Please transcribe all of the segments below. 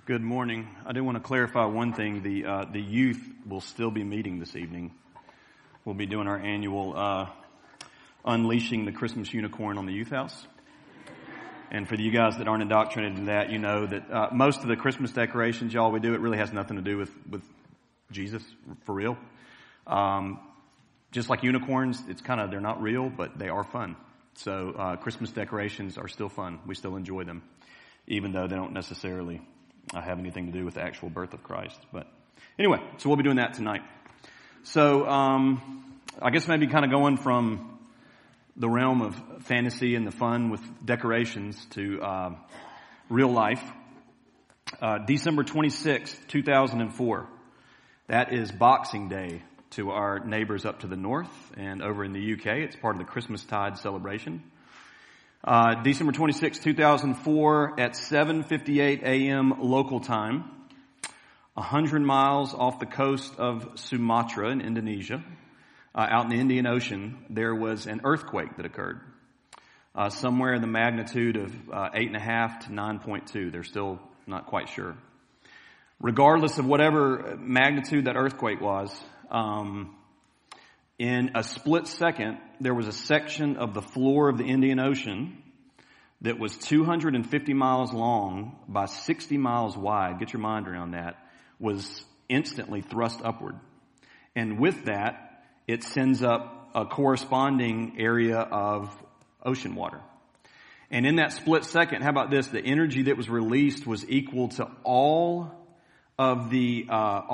Good morning. I do want to clarify one thing. The youth will still be meeting this evening. We'll be doing our annual Unleashing the Christmas Unicorn on the Youth House. And for you guys that aren't indoctrinated in that, you know that most of the Christmas decorations, y'all, we do, it really has nothing to do with Jesus, for real. Just like unicorns, they're not real, but they are fun. So Christmas decorations are still fun. We still enjoy them, even though they don't necessarily have anything to do with the actual birth of Christ. But anyway, so we'll be doing that tonight. So I guess maybe kind of going from the realm of fantasy and the fun with decorations to real life. December 26th, 2004. That is Boxing Day to our neighbors up to the north, and over in the UK, it's part of the Christmastide celebration. December 26, 2004 at 7:58 a.m. local time, 100 miles off the coast of Sumatra in Indonesia, out in the Indian Ocean, there was an earthquake that occurred. Somewhere in the magnitude of 8.5 to 9.2. They're still not quite sure. Regardless of whatever magnitude that earthquake was, in a split second, there was a section of the floor of the Indian Ocean that was 250 miles long by 60 miles wide. Get your mind around that. Was instantly thrust upward. And with that, it sends up a corresponding area of ocean water. And in that split second, how about this? The energy that was released was equal to all of the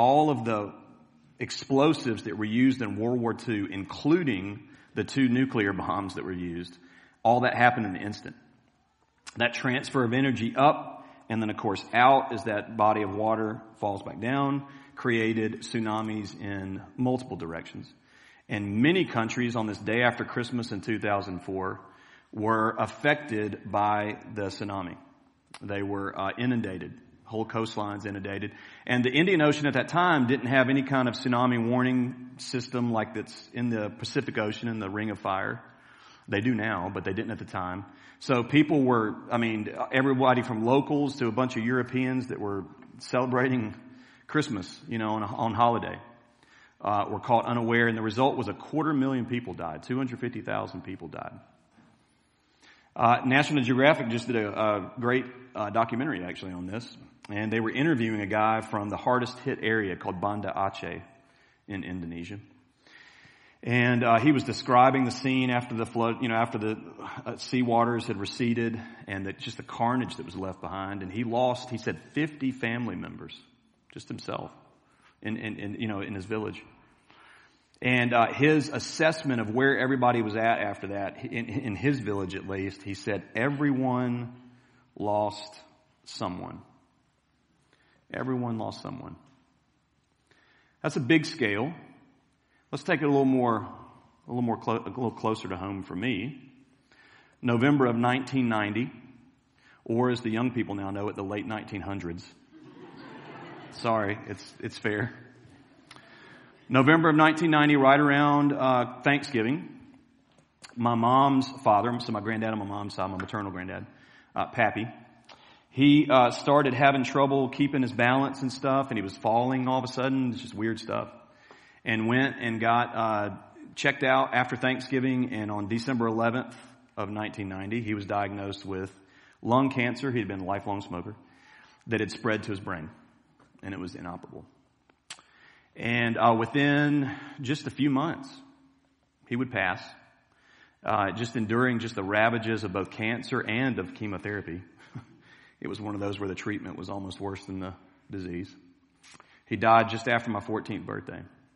explosives that were used in World War II, including the 2 nuclear bombs that were used. All that happened in an instant. That transfer of energy up and then, of course, out as that body of water falls back down, created tsunamis in multiple directions. And many countries on this day after Christmas in 2004 were affected by the tsunami. They were inundated. Whole coastlines inundated. And the Indian Ocean at that time didn't have any kind of tsunami warning system like that's in the Pacific Ocean in the Ring of Fire. They do now, but they didn't at the time. So people were, everybody from locals to a bunch of Europeans that were celebrating Christmas, on holiday, were caught unaware. And the result was 250,000 people died. 250,000 people died. National Geographic just did a great documentary actually on this. And they were interviewing a guy from the hardest hit area called Banda Aceh in Indonesia. And he was describing the scene after the flood, after the sea waters had receded and just the carnage that was left behind. And he said 50 family members, just himself, in his village. And his assessment of where everybody was at after that, in his village at least, he said everyone lost someone. Everyone lost someone. That's a big scale. Let's take it a little closer to home for me. November of 1990, or as the young people now know it, the late 1900s. Sorry, it's fair. November of 1990, right around Thanksgiving, my mom's father, so my granddad on my mom's side, my maternal granddad, Pappy, he started having trouble keeping his balance and stuff, and he was falling all of a sudden. It's just weird stuff. And went and got checked out after Thanksgiving, and on December 11th of 1990, he was diagnosed with lung cancer. He had been a lifelong smoker that had spread to his brain, and it was inoperable. And within just a few months, he would pass, just enduring just the ravages of both cancer and of chemotherapy. It was one of those where the treatment was almost worse than the disease. He died just after my 14th birthday.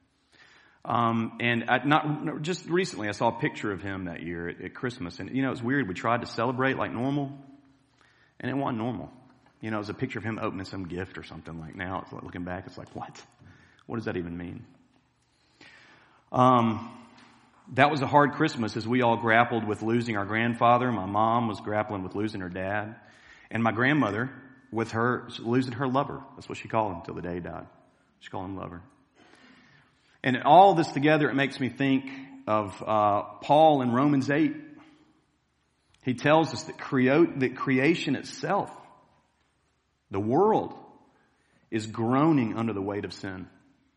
Just recently, I saw a picture of him that year at Christmas. And, it's weird. We tried to celebrate like normal, and it wasn't normal. It was a picture of him opening some gift or something. Like now, it's like looking back, it's like, what? What does that even mean? That was a hard Christmas as we all grappled with losing our grandfather. My mom was grappling with losing her dad. And my grandmother with her losing her lover. That's what she called him until the day he died. She called him lover. And all this together, it makes me think of Paul in Romans 8. He tells us that creation itself, the world, is groaning under the weight of sin.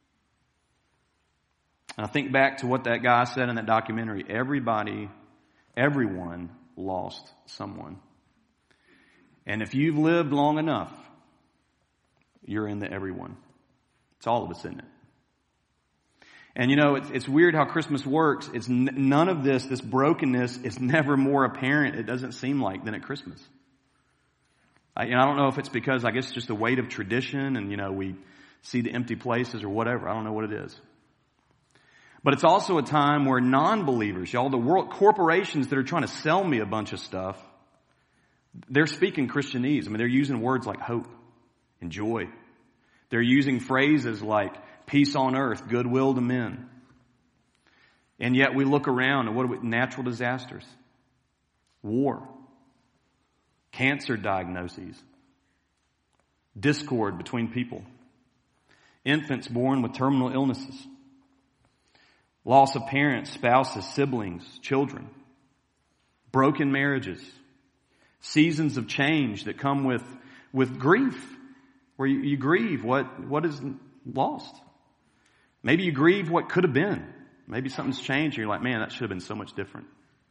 And I think back to what that guy said in that documentary. Everyone lost someone. And if you've lived long enough, you're in the everyone. It's all of us, isn't it? And it's weird how Christmas works. It's none of this brokenness is never more apparent, it doesn't seem like, than at Christmas. I don't know if it's because, I guess, just the weight of tradition and, we see the empty places or whatever. I don't know what it is. But it's also a time where non-believers, the world, corporations that are trying to sell me a bunch of stuff, they're speaking Christianese. They're using words like hope and joy. They're using phrases like peace on earth, goodwill to men. And yet we look around and natural disasters, war, cancer diagnoses, discord between people, infants born with terminal illnesses, loss of parents, spouses, siblings, children, broken marriages, seasons of change that come with grief, where you grieve what is lost. Maybe you grieve what could have been. Maybe something's changed and you're like, man, that should have been so much different.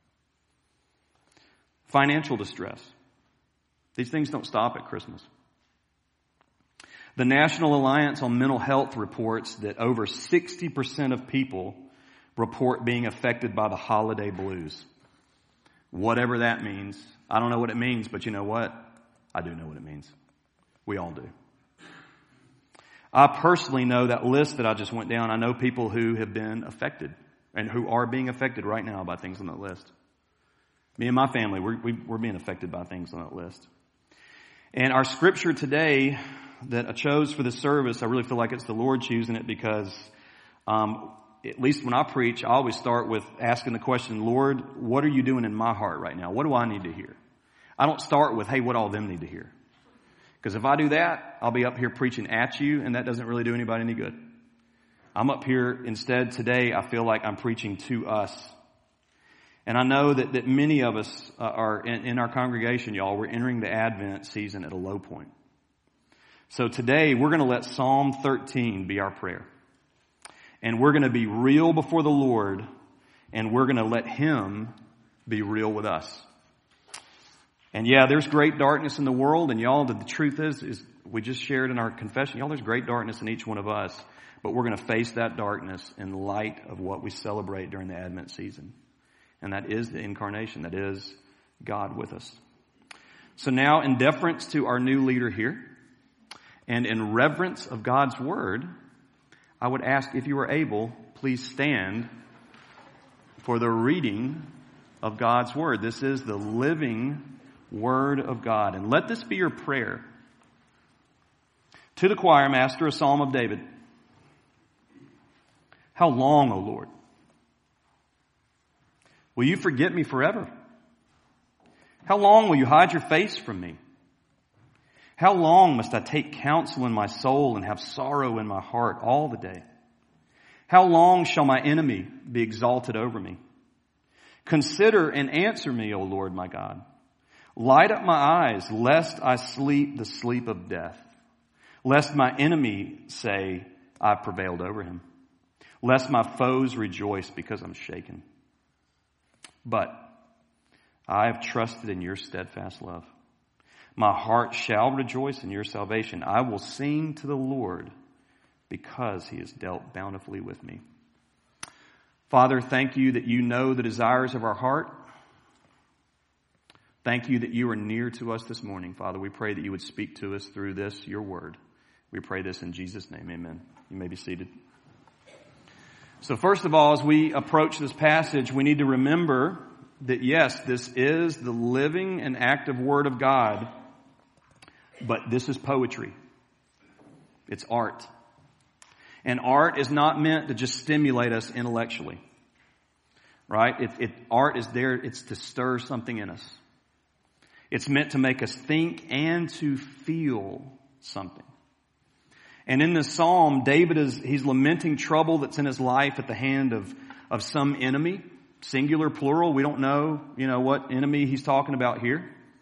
Financial distress. These things don't stop at Christmas. The National Alliance on Mental Health reports that over 60% of people report being affected by the holiday blues. Whatever that means. I don't know what it means, but you know what? I do know what it means. We all do. I personally know that list that I just went down. I know people who have been affected and who are being affected right now by things on that list. Me and my family, we're being affected by things on that list. And our scripture today that I chose for this service, I really feel like it's the Lord choosing it because at least when I preach, I always start with asking the question, Lord, what are you doing in my heart right now? What do I need to hear? I don't start with, hey, what all them need to hear? Because if I do that, I'll be up here preaching at you, and that doesn't really do anybody any good. I'm up here instead today, I feel like I'm preaching to us. And I know that many of us are in our congregation, y'all, we're entering the Advent season at a low point. So today, we're going to let Psalm 13 be our prayer. And we're going to be real before the Lord, and we're going to let Him be real with us. And yeah, there's great darkness in the world, and y'all, the truth is we just shared in our confession, y'all, there's great darkness in each one of us, but we're going to face that darkness in light of what we celebrate during the Advent season. And that is the incarnation, that is God with us. So now, in deference to our new leader here, and in reverence of God's Word, I would ask if you are able, please stand for the reading of God's Word. This is the living Word of God. And let this be your prayer. To the choir master, a psalm of David. How long, O Lord? Will you forget me forever? How long will you hide your face from me? How long must I take counsel in my soul and have sorrow in my heart all the day? How long shall my enemy be exalted over me? Consider and answer me, O Lord my God. Light up my eyes, lest I sleep the sleep of death. Lest my enemy say, I've prevailed over him. Lest my foes rejoice because I'm shaken. But I have trusted in your steadfast love. My heart shall rejoice in your salvation. I will sing to the Lord because he has dealt bountifully with me. Father, thank you that you know the desires of our heart. Thank you that you are near to us this morning, Father. We pray that you would speak to us through this, your word. We pray this in Jesus' name. Amen. You may be seated. So first of all, as we approach this passage, we need to remember that yes, this is the living and active word of God, but this is poetry. It's art. And art is not meant to just stimulate us intellectually. Right? Art is there, it's to stir something in us. It's meant to make us think and to feel something. And in this psalm, David he's lamenting trouble that's in his life at the hand of some enemy, singular, plural. We don't know, what enemy he's talking about here.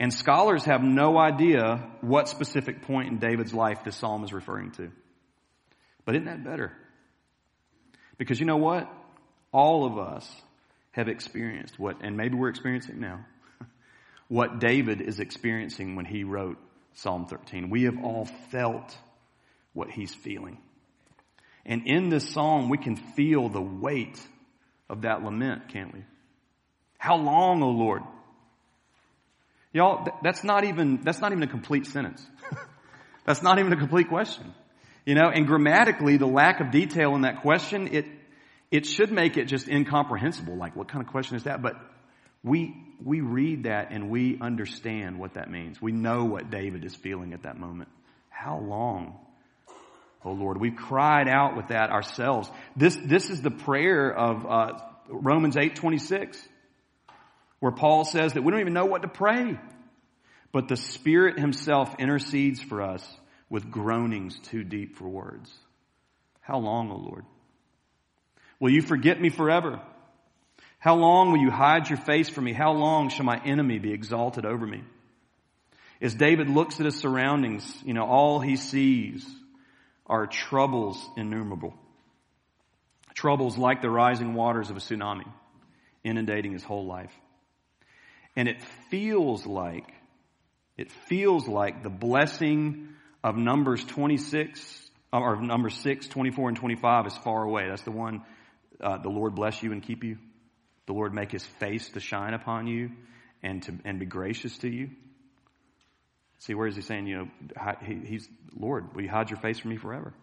And scholars have no idea what specific point in David's life this psalm is referring to. But isn't that better? Because you know what? All of us have experienced and maybe we're experiencing now, what David is experiencing when he wrote Psalm 13. We have all felt what he's feeling. And in this psalm, we can feel the weight of that lament, can't we? How long, O Lord? Y'all, that's not even a complete sentence. That's not even a complete question. And grammatically, the lack of detail in that question, it should make it just incomprehensible. Like, what kind of question is that? But we read that and we understand what that means. We know what David is feeling at that moment. How long, O Lord? We've cried out with that ourselves. This is the prayer of Romans 8:26, where Paul says that we don't even know what to pray, but the Spirit Himself intercedes for us with groanings too deep for words. How long, O Lord? Will you forget me forever? How long will you hide your face from me? How long shall my enemy be exalted over me? As David looks at his surroundings, all he sees are troubles innumerable. Troubles like the rising waters of a tsunami, inundating his whole life. And it feels like the blessing of Numbers 26, or Numbers 6, 24, and 25 is far away. That's the one, the Lord bless you and keep you. The Lord make His face to shine upon you and be gracious to you. See, where is He saying, He's, Lord, will you hide your face from me forever?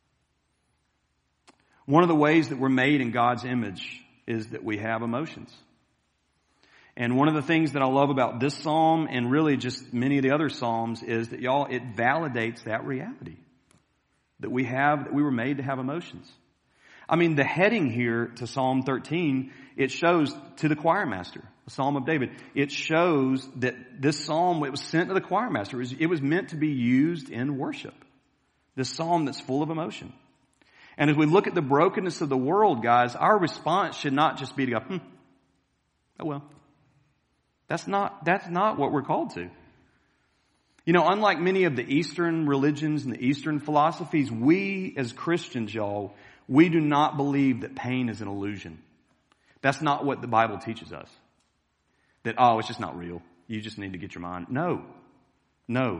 One of the ways that we're made in God's image is that we have emotions. And one of the things that I love about this psalm and really just many of the other psalms is that, y'all, it validates that reality. That we were made to have emotions. I mean, the heading here to Psalm 13, it shows to the choir master, the Psalm of David. It shows that this psalm, it was sent to the choir master. It was meant to be used in worship. This psalm that's full of emotion. And as we look at the brokenness of the world, guys, our response should not just be to go, oh well. That's not what we're called to. Unlike many of the Eastern religions and the Eastern philosophies, we as Christians, y'all, we do not believe that pain is an illusion. That's not what the Bible teaches us. That, it's just not real. You just need to get your mind. No.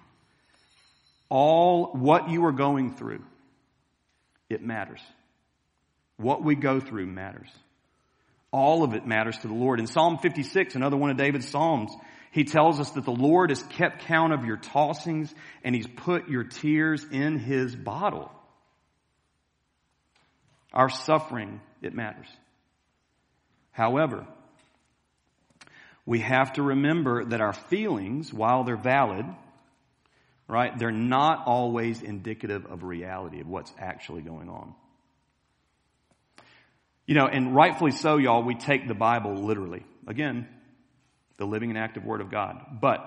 All what you are going through, it matters. What we go through matters. All of it matters to the Lord. In Psalm 56, another one of David's Psalms, he tells us that the Lord has kept count of your tossings and He's put your tears in His bottle. Our suffering, it matters. However, we have to remember that our feelings, while they're valid, right, they're not always indicative of reality, of what's actually going on. And rightfully so, y'all, we take the Bible literally. Again, the living and active Word of God. But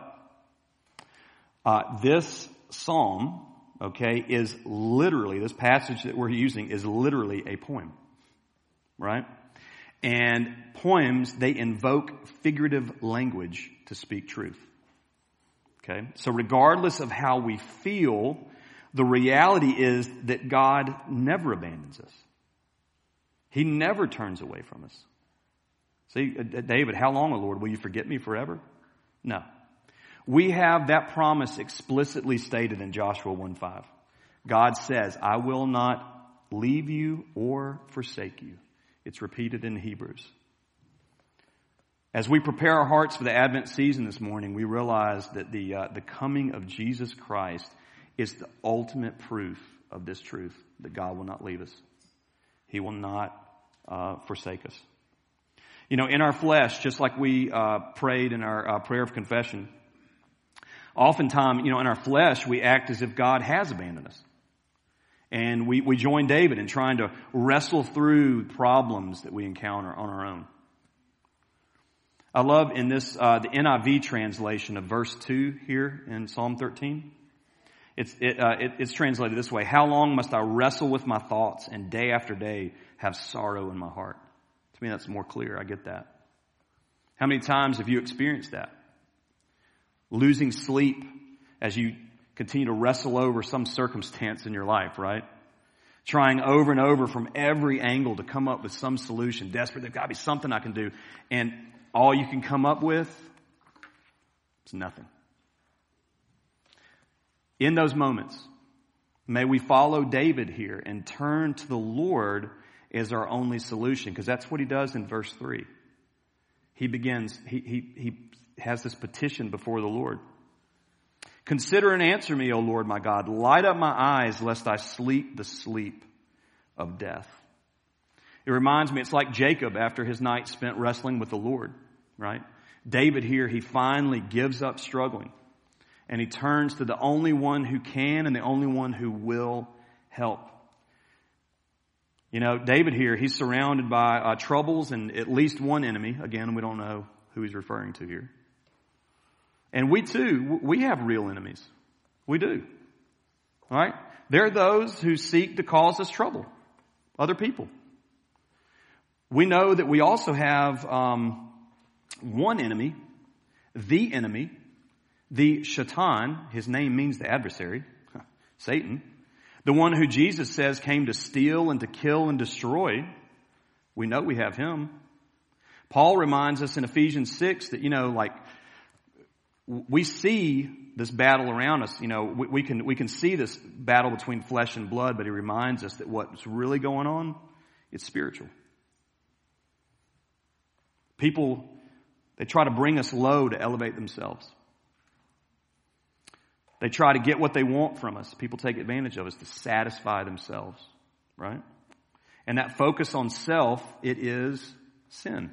this psalm, is literally, this passage that we're using is literally a poem. Right? And poems, they invoke figurative language to speak truth. Okay? So regardless of how we feel, the reality is that God never abandons us. He never turns away from us. See, David, how long, O Lord, will you forget me forever? No. We have that promise explicitly stated in Joshua 1:5. God says, I will not leave you or forsake you. It's repeated in Hebrews. As we prepare our hearts for the Advent season this morning, we realize that the coming of Jesus Christ is the ultimate proof of this truth, that God will not leave us. He will not forsake us. In our flesh, just like we prayed in our prayer of confession, oftentimes, in our flesh, we act as if God has abandoned us. And we join David in trying to wrestle through problems that we encounter on our own. I love in this, the NIV translation of verse 2 here in Psalm 13. It's translated this way. How long must I wrestle with my thoughts and day after day have sorrow in my heart? To me, that's more clear. I get that. How many times have you experienced that? losing sleep as you continue to wrestle over some circumstance in your life, right? Trying over and over from every angle to come up with some solution. Desperate, there's got to be something I can do. And all you can come up with is nothing. In those moments, may we follow David here and turn to the Lord as our only solution, because that's what he does in verse 3. He has this petition before the Lord. Consider and answer me, O Lord my God. Light up my eyes lest I sleep the sleep of death. It reminds me, it's like Jacob after his night spent wrestling with the Lord, right? David here, he finally gives up struggling. And he turns to the only one who can and the only one who will help. You know, David here, he's surrounded by troubles and at least one enemy. Again, we don't know who he's referring to here. And we too, we have real enemies. We do. All right? There are those who seek to cause us trouble. Other people. We know that we also have one enemy, the Shaitan. His name means the adversary, Satan. The one who Jesus says came to steal and to kill and destroy. We know we have him. Paul reminds us in Ephesians 6 that, we see this battle around us. We can see this battle between flesh and blood, but he reminds us that what's really going on, it's spiritual. People, they try to bring us low to elevate themselves. They try to get what they want from us. People take advantage of us to satisfy themselves, right? And that focus on self, it is sin.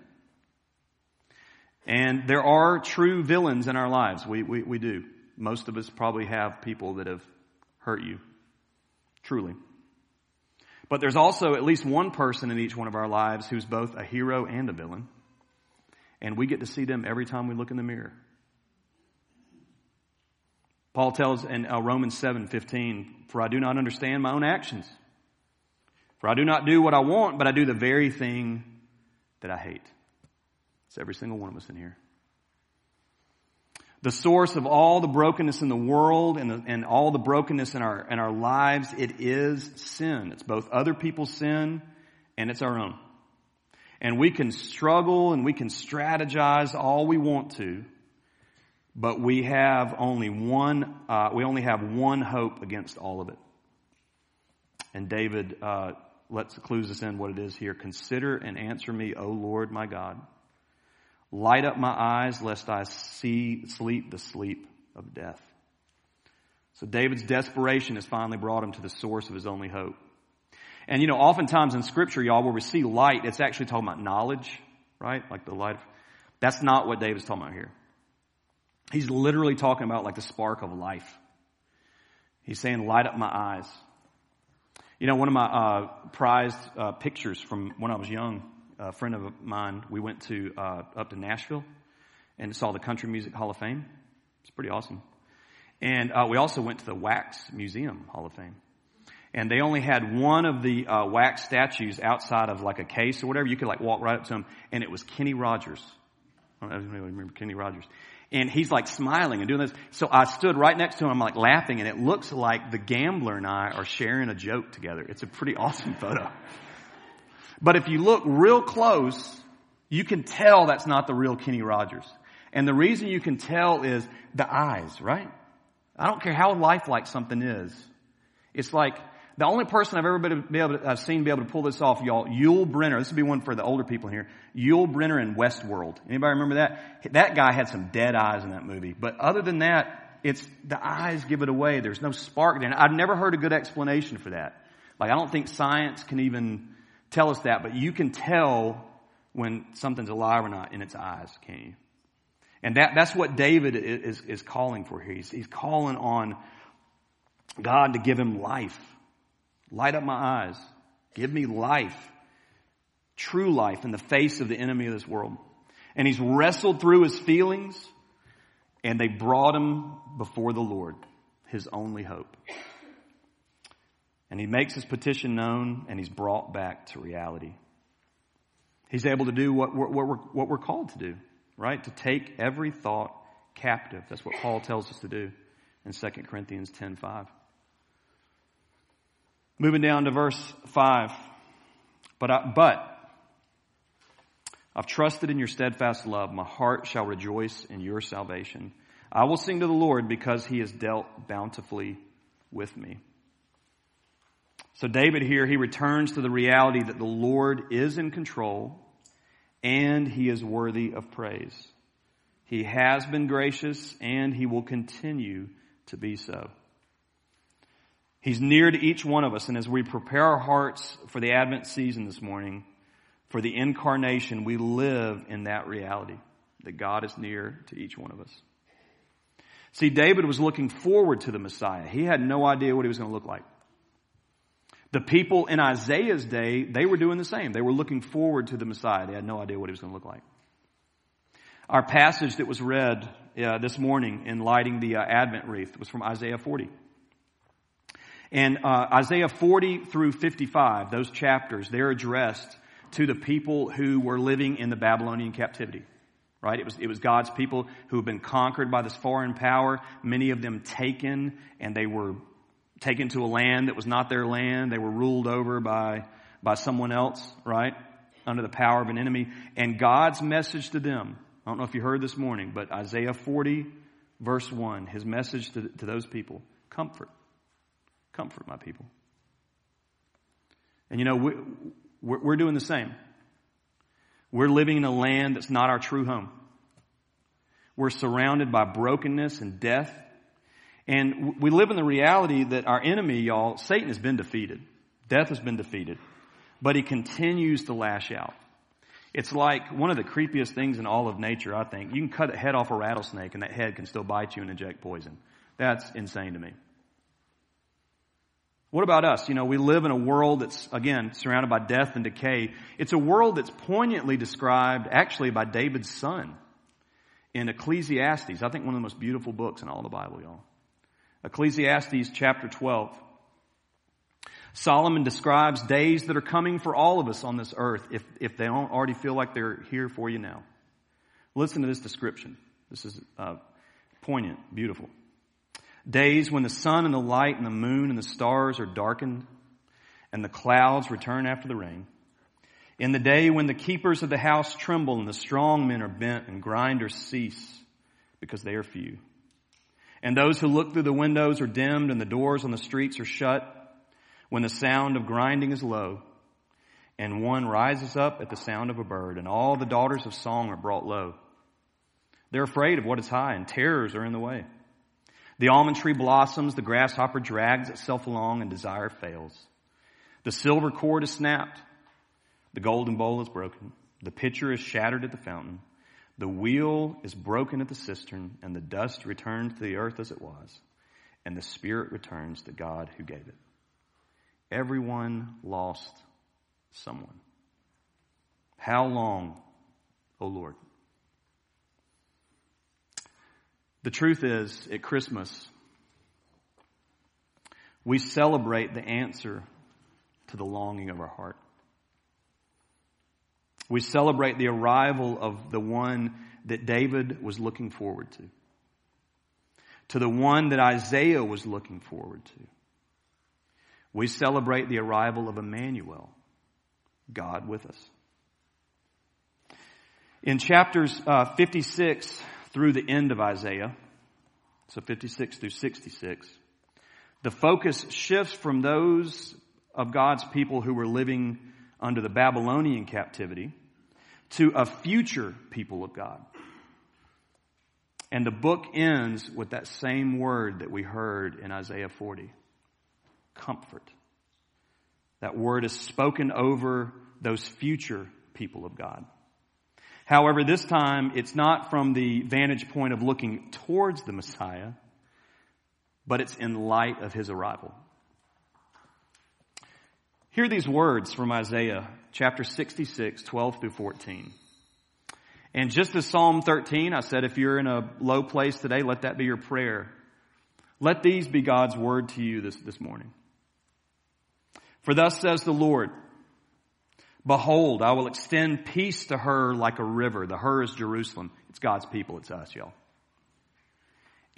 And there are true villains in our lives. We do. Most of us probably have people that have hurt you. Truly. But there's also at least one person in each one of our lives who's both a hero and a villain. And we get to see them every time we look in the mirror. Paul tells in Romans 7:15, "For I do not understand my own actions. For I do not do what I want, but I do the very thing that I hate." It's every single one of us in here. The source of all the brokenness in the world and all the brokenness in our lives, it is sin. It's both other people's sin and it's our own. And we can struggle and we can strategize all we want to, but we have only one hope against all of it. And David clues us in what it is here. Consider and answer me, O Lord my God. Light up my eyes lest I sleep the sleep of death. So David's desperation has finally brought him to the source of his only hope. And oftentimes in Scripture, y'all, where we see light, it's actually talking about knowledge, right? Like the light. That's not what David's talking about here. He's literally talking about like the spark of life. He's saying, light up my eyes. One of my prized pictures from when I was young, a friend of mine, we went to up to Nashville and saw the Country Music Hall of Fame. It's pretty awesome. And we also went to the Wax Museum Hall of Fame. And they only had one of the wax statues outside of like a case or whatever. You could like walk right up to him, and it was Kenny Rogers. I don't know if you remember Kenny Rogers. And he's like smiling and doing this. So I stood right next to him. I'm like laughing, and it looks like the gambler and I are sharing a joke together. It's a pretty awesome photo. But if you look real close, you can tell that's not the real Kenny Rogers. And the reason you can tell is the eyes, right? I don't care how lifelike something is. It's like the only person I've ever seen be able to pull this off, y'all, Yul Brynner. This would be one for the older people here. Yul Brynner in Westworld. Anybody remember that? That guy had some dead eyes in that movie. But other than that, it's the eyes give it away. There's no spark there. And I've never heard a good explanation for that. Like, I don't think science can even tell us that, but you can tell when something's alive or not in its eyes, can't you? And that's what David is calling for here. He's calling on God to give him life. Light up my eyes. Give me life. True life in the face of the enemy of this world. And he's wrestled through his feelings, and they brought him before the Lord, his only hope. And he makes his petition known, and he's brought back to reality. He's able to do what we're called to do, right? To take every thought captive. That's what Paul tells us to do in 2 Corinthians 10:5. Moving down to verse 5. But I've trusted in your steadfast love. My heart shall rejoice in your salvation. I will sing to the Lord because he has dealt bountifully with me. So David here, he returns to the reality that the Lord is in control and he is worthy of praise. He has been gracious and he will continue to be so. He's near to each one of us, and as we prepare our hearts for the Advent season this morning, for the incarnation, we live in that reality, that God is near to each one of us. See, David was looking forward to the Messiah. He had no idea what he was going to look like. The people in Isaiah's day, they were doing the same. They were looking forward to the Messiah. They had no idea what he was going to look like. Our passage that was read this morning in lighting the Advent wreath was from Isaiah 40. And Isaiah 40 through 55, those chapters, they're addressed to the people who were living in the Babylonian captivity. Right? It was God's people who had been conquered by this foreign power, many of them taken, and they were taken to a land that was not their land. They were ruled over by someone else, right? Under the power of an enemy. And God's message to them, I don't know if you heard this morning, but Isaiah 40 verse 1, his message to those people, comfort. Comfort my people. And you know, we're doing the same. We're living in a land that's not our true home. We're surrounded by brokenness and death. And we live in the reality that our enemy, y'all, Satan has been defeated. Death has been defeated. But he continues to lash out. It's like one of the creepiest things in all of nature, I think. You can cut the head off a rattlesnake and that head can still bite you and inject poison. That's insane to me. What about us? You know, we live in a world that's, again, surrounded by death and decay. It's a world that's poignantly described, actually, by David's son in Ecclesiastes. I think one of the most beautiful books in all the Bible, y'all. Ecclesiastes chapter 12. Solomon describes days that are coming for all of us on this earth if they don't already feel like they're here for you now. Listen to this description. This is poignant, beautiful. Days when the sun and the light and the moon and the stars are darkened and the clouds return after the rain. In the day when the keepers of the house tremble and the strong men are bent and grinders cease because they are few. And those who look through the windows are dimmed and the doors on the streets are shut when the sound of grinding is low and one rises up at the sound of a bird and all the daughters of song are brought low. They're afraid of what is high and terrors are in the way. The almond tree blossoms, the grasshopper drags itself along, and desire fails. The silver cord is snapped. The golden bowl is broken. The pitcher is shattered at the fountain. The wheel is broken at the cistern, and the dust returns to the earth as it was, and the spirit returns to God who gave it. Everyone lost someone. How long, O Lord? The truth is, at Christmas, we celebrate the answer to the longing of our heart. We celebrate the arrival of the one that David was looking forward to the one that Isaiah was looking forward to. We celebrate the arrival of Emmanuel, God with us. In chapters 56 through the end of Isaiah, so 56 through 66, the focus shifts from those of God's people who were living under the Babylonian captivity to a future people of God. And the book ends with that same word that we heard in Isaiah 40. Comfort. That word is spoken over those future people of God. However, this time it's not from the vantage point of looking towards the Messiah, but it's in light of his arrival. Hear these words from Isaiah chapter 66, 12 through 14. And just as Psalm 13, I said, if you're in a low place today, let that be your prayer. Let these be God's word to you this morning. For thus says the Lord, behold, I will extend peace to her like a river. The her is Jerusalem. It's God's people. It's us, y'all.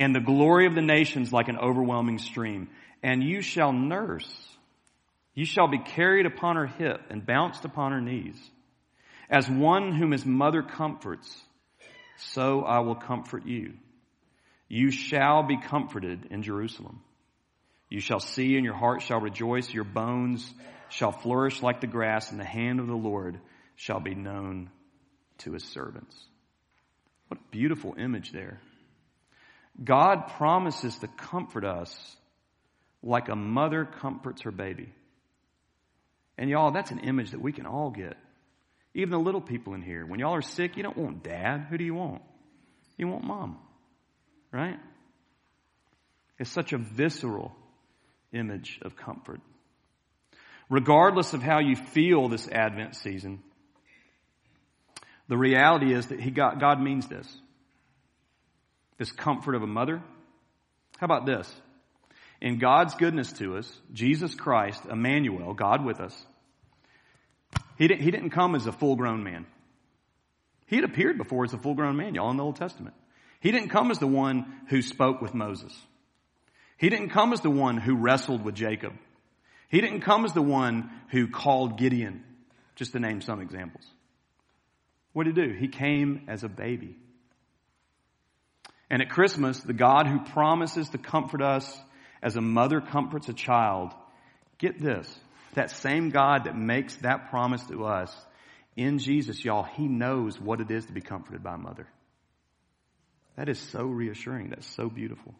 and the glory of the nations like an overwhelming stream. And you shall nurse. You shall be carried upon her hip and bounced upon her knees. As one whom his mother comforts, so I will comfort you. You shall be comforted in Jerusalem. You shall see, and your heart shall rejoice. Your bones shall flourish like the grass, and the hand of the Lord shall be known to his servants. What a beautiful image there. God promises to comfort us like a mother comforts her baby. And y'all, that's an image that we can all get. Even the little people in here. When y'all are sick, you don't want dad. Who do you want? You want mom. Right? It's such a visceral image of comfort. Regardless of how you feel this Advent season, the reality is that God means this. This comfort of a mother. How about this? In God's goodness to us, Jesus Christ, Emmanuel, God with us, He didn't come as a full-grown man. He had appeared before as a full-grown man, y'all, in the Old Testament. He didn't come as the one who spoke with Moses. He didn't come as the one who wrestled with Jacob. He didn't come as the one who called Gideon, just to name some examples. What did he do? He came as a baby. And at Christmas, the God who promises to comfort us as a mother comforts a child, get this, that same God that makes that promise to us in Jesus, y'all, He knows what it is to be comforted by a mother. That is so reassuring. That's so beautiful.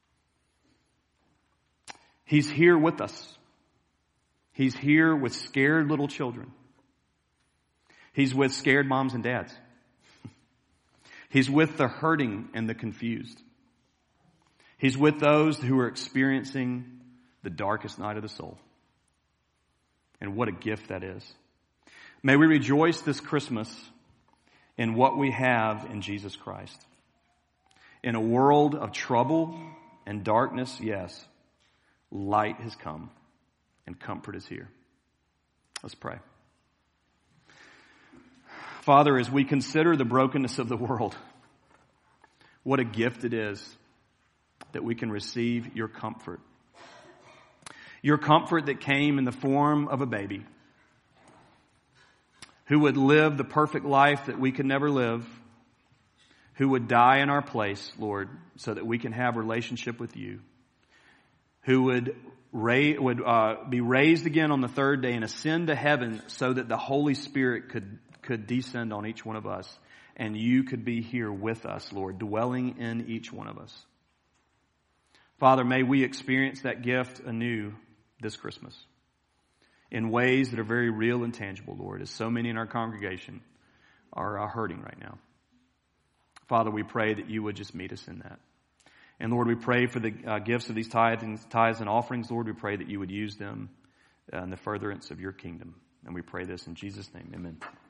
He's here with us. He's here with scared little children. He's with scared moms and dads. He's with the hurting and the confused. He's with those who are experiencing the darkest night of the soul. And what a gift that is. May we rejoice this Christmas in what we have in Jesus Christ. In a world of trouble and darkness, yes, light has come and comfort is here. Let's pray. Father, as we consider the brokenness of the world, what a gift it is that we can receive your comfort. Your comfort that came in the form of a baby who would live the perfect life that we could never live, who would die in our place, Lord, so that we can have a relationship with you, who would be raised again on the third day and ascend to heaven so that the Holy Spirit could descend on each one of us and you could be here with us, Lord, dwelling in each one of us. Father, may we experience that gift anew this Christmas in ways that are very real and tangible, Lord, as so many in our congregation are hurting right now. Father, we pray that you would just meet us in that. And Lord, we pray for the gifts of these tithes and offerings. Lord, we pray that you would use them in the furtherance of your kingdom. And we pray this in Jesus' name. Amen.